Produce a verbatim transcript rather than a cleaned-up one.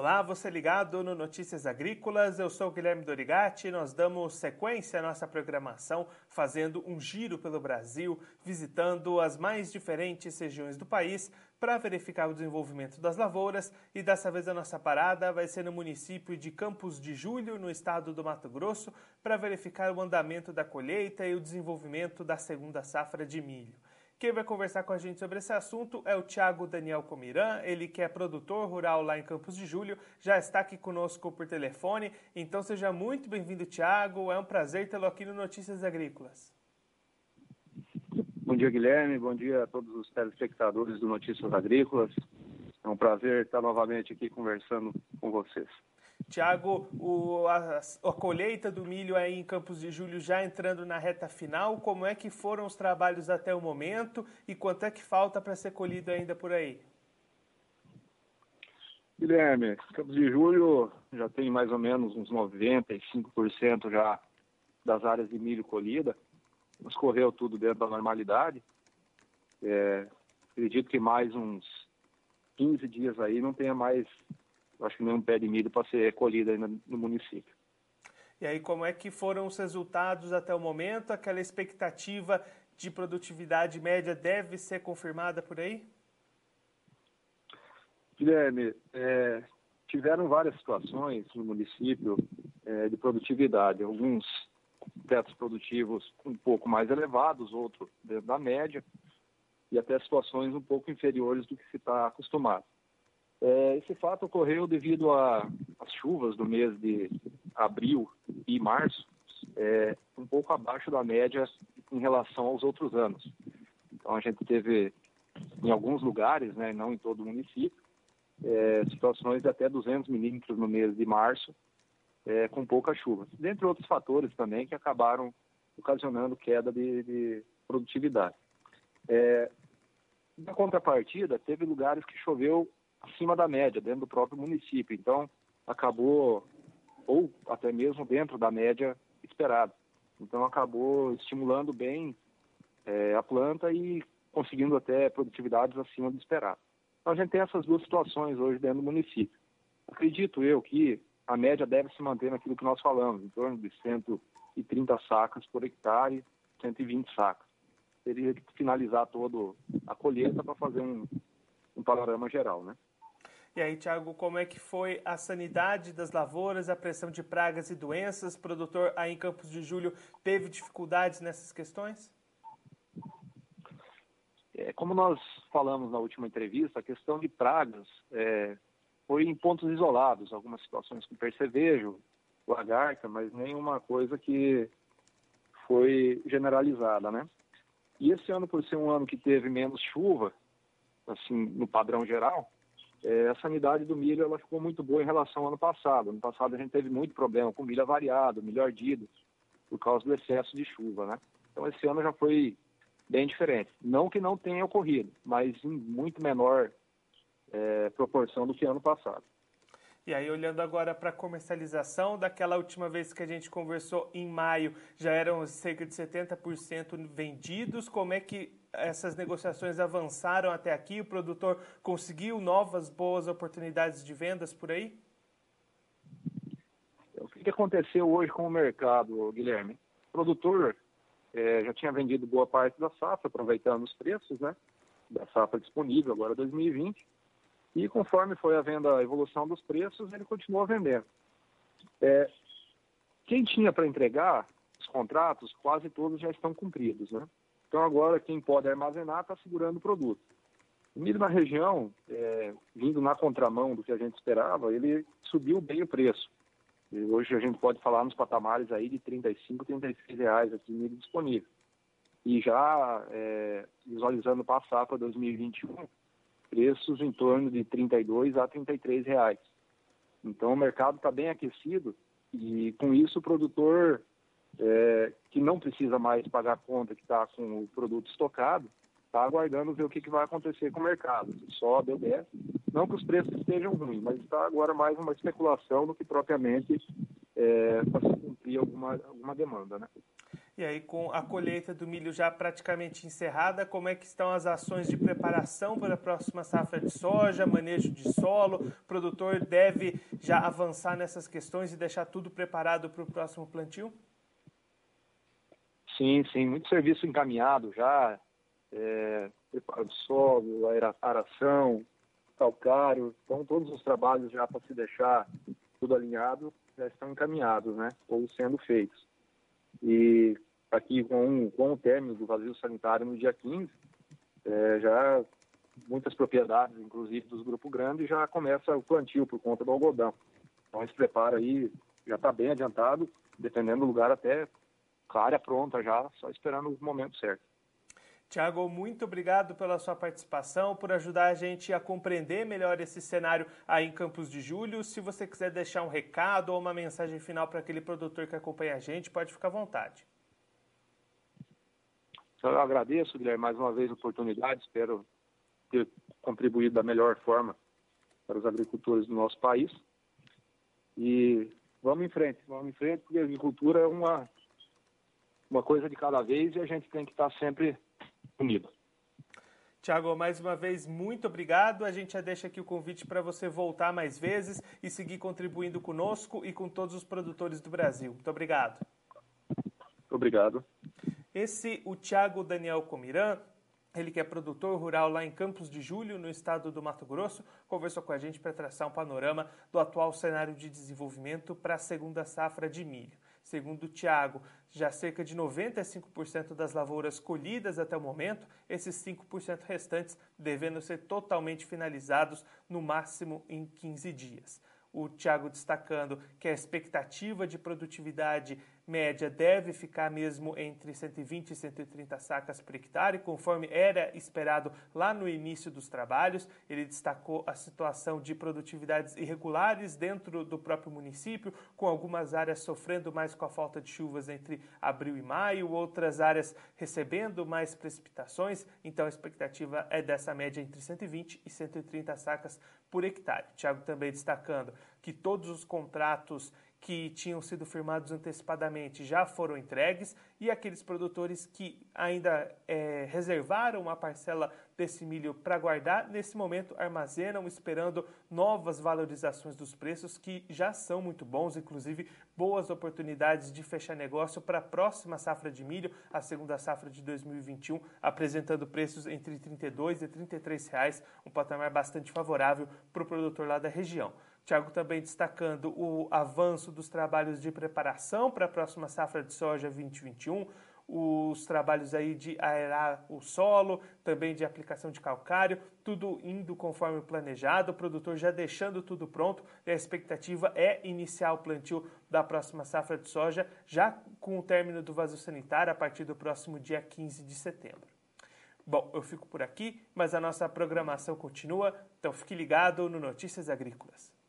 Olá, você ligado no Notícias Agrícolas, eu sou o Guilherme Dorigatti e nós damos sequência à nossa programação fazendo um giro pelo Brasil, visitando as mais diferentes regiões do país para verificar o desenvolvimento das lavouras e dessa vez a nossa parada vai ser no município de Campos de Julho, no estado do Mato Grosso, para verificar o andamento da colheita e o desenvolvimento da segunda safra de milho. Quem vai conversar com a gente sobre esse assunto é o Thiago Daniel Comiran, ele que é produtor rural lá em Campos de Julho, já está aqui conosco por telefone, então seja muito bem-vindo, Thiago, é um prazer tê-lo aqui no Notícias Agrícolas. Bom dia, Guilherme, bom dia a todos os telespectadores do Notícias Agrícolas, é um prazer estar novamente aqui conversando com vocês. Tiago, a, a colheita do milho aí em Campos de Julho já entrando na reta final, como é que foram os trabalhos até o momento e quanto é que falta para ser colhido ainda por aí? Guilherme, Campos de Julho já tem mais ou menos uns noventa e cinco por cento já das áreas de milho colhida, mas correu tudo dentro da normalidade. É, acredito que mais uns quinze dias aí não tenha mais, acho que nenhum pé de milho para ser colhido aí no, no município. E aí, como é que foram os resultados até o momento? Aquela expectativa de produtividade média deve ser confirmada por aí? Guilherme, é, tiveram várias situações no município é, de produtividade. Alguns tetos produtivos um pouco mais elevados, outros dentro da média, e até situações um pouco inferiores do que se está acostumado. É, esse fato ocorreu devido às chuvas do mês de abril e março, é, um pouco abaixo da média em relação aos outros anos. Então, a gente teve, em alguns lugares, né, não em todo o município, é, situações de até duzentos milímetros no mês de março, é, com pouca chuva. Dentre outros fatores também que acabaram ocasionando queda de, de produtividade. É, na contrapartida, teve lugares que choveu acima da média, dentro do próprio município. Então, acabou, ou até mesmo dentro da média esperada. Então, acabou estimulando bem é, a planta e conseguindo até produtividades acima do esperado. Então, a gente tem essas duas situações hoje dentro do município. Acredito eu que a média deve se manter naquilo que nós falamos, em torno de cento e trinta sacas por hectare, cento e vinte sacas. Teria que finalizar toda a colheita para fazer um, um panorama geral, né? E aí, Thiago, como é que foi a sanidade das lavouras, a pressão de pragas e doenças? O produtor aí em Campos de Julho teve dificuldades nessas questões? É, como nós falamos na última entrevista, a questão de pragas é, foi em pontos isolados, algumas situações com percevejo, lagarta, mas nenhuma coisa que foi generalizada, né? E esse ano, por ser um ano que teve menos chuva, assim, no padrão geral, É, a sanidade do milho ela ficou muito boa em relação ao ano passado. Ano passado a gente teve muito problema com milho avariado, milho ardido, por causa do excesso de chuva, né? Então esse ano já foi bem diferente. Não que não tenha ocorrido, mas em muito menor é, proporção do que ano passado. E aí, olhando agora para a comercialização, daquela última vez que a gente conversou em maio, já eram cerca de setenta por cento vendidos. Como é que essas negociações avançaram até aqui? O produtor conseguiu novas boas oportunidades de vendas por aí? O que aconteceu hoje com o mercado, Guilherme? O produtor é, já tinha vendido boa parte da safra, aproveitando os preços, né, da safra disponível agora dois mil e vinte. E conforme foi havendo a evolução dos preços, ele continuou vendendo. É, quem tinha para entregar os contratos, quase todos já estão cumpridos, né? Então agora quem pode armazenar está segurando o produto. O milho na região, é, vindo na contramão do que a gente esperava, ele subiu bem o preço. E hoje a gente pode falar nos patamares aí de trinta e cinco, trinta e seis reais aqui milho disponível. E já é, visualizando para a safra dois mil e vinte e um, preços em torno de trinta e dois a trinta e três reais. Então o mercado está bem aquecido e com isso o produtor é, que não precisa mais pagar a conta que está com o produto estocado, está aguardando ver o que, que vai acontecer com o mercado. Sobe ou desce. Não que os preços estejam ruins, mas está agora mais uma especulação do que propriamente é, para se cumprir suprir alguma, alguma demanda, né? E aí, com a colheita do milho já praticamente encerrada, como é que estão as ações de preparação para a próxima safra de soja, manejo de solo? O produtor deve já avançar nessas questões e deixar tudo preparado para o próximo plantio? Sim, sim, muito serviço encaminhado já, é, preparo do solo, aera- aração, calcário, então todos os trabalhos já para se deixar tudo alinhado já estão encaminhados, né, ou sendo feitos. E aqui com, com o término do vazio sanitário no dia quinze, é, já muitas propriedades, inclusive dos grupos grandes, já começa o plantio por conta do algodão. Então esse preparo aí já está bem adiantado, dependendo do lugar até com a área pronta já, só esperando o momento certo. Tiago, muito obrigado pela sua participação, por ajudar a gente a compreender melhor esse cenário aí em Campos de Julho. Se você quiser deixar um recado ou uma mensagem final para aquele produtor que acompanha a gente, pode ficar à vontade. Eu agradeço, Guilherme, mais uma vez a oportunidade, espero ter contribuído da melhor forma para os agricultores do nosso país. E vamos em frente, vamos em frente, porque a agricultura é uma, uma coisa de cada vez e a gente tem que estar sempre unido. Tiago, mais uma vez, muito obrigado. A gente já deixa aqui o convite para você voltar mais vezes e seguir contribuindo conosco e com todos os produtores do Brasil. Muito obrigado. Obrigado. Esse, o Tiago Daniel Comiran, ele que é produtor rural lá em Campos de Julho, no estado do Mato Grosso, conversou com a gente para traçar um panorama do atual cenário de desenvolvimento para a segunda safra de milho. Segundo o Tiago, já cerca de noventa e cinco por cento das lavouras colhidas até o momento, esses cinco por cento restantes devendo ser totalmente finalizados no máximo em quinze dias. O Tiago destacando que a expectativa de produtividade média deve ficar mesmo entre cento e vinte e cento e trinta sacas por hectare, conforme era esperado lá no início dos trabalhos. Ele destacou a situação de produtividades irregulares dentro do próprio município, com algumas áreas sofrendo mais com a falta de chuvas entre abril e maio, outras áreas recebendo mais precipitações. Então a expectativa é dessa média entre cento e vinte e cento e trinta sacas por hectare. O Tiago também destacando que todos os contratos que tinham sido firmados antecipadamente já foram entregues e aqueles produtores que ainda é, reservaram uma parcela desse milho para guardar, nesse momento armazenam esperando novas valorizações dos preços que já são muito bons, inclusive boas oportunidades de fechar negócio para a próxima safra de milho, a segunda safra de dois mil e vinte e um, apresentando preços entre trinta e dois e trinta e três reais, um patamar bastante favorável para o produtor lá da região. Tiago também destacando o avanço dos trabalhos de preparação para a próxima safra de soja vinte e vinte e um, os trabalhos aí de aerar o solo, também de aplicação de calcário, tudo indo conforme planejado, o produtor já deixando tudo pronto e a expectativa é iniciar o plantio da próxima safra de soja já com o término do vazio sanitário a partir do próximo dia quinze de setembro. Bom, eu fico por aqui, mas a nossa programação continua, então fique ligado no Notícias Agrícolas.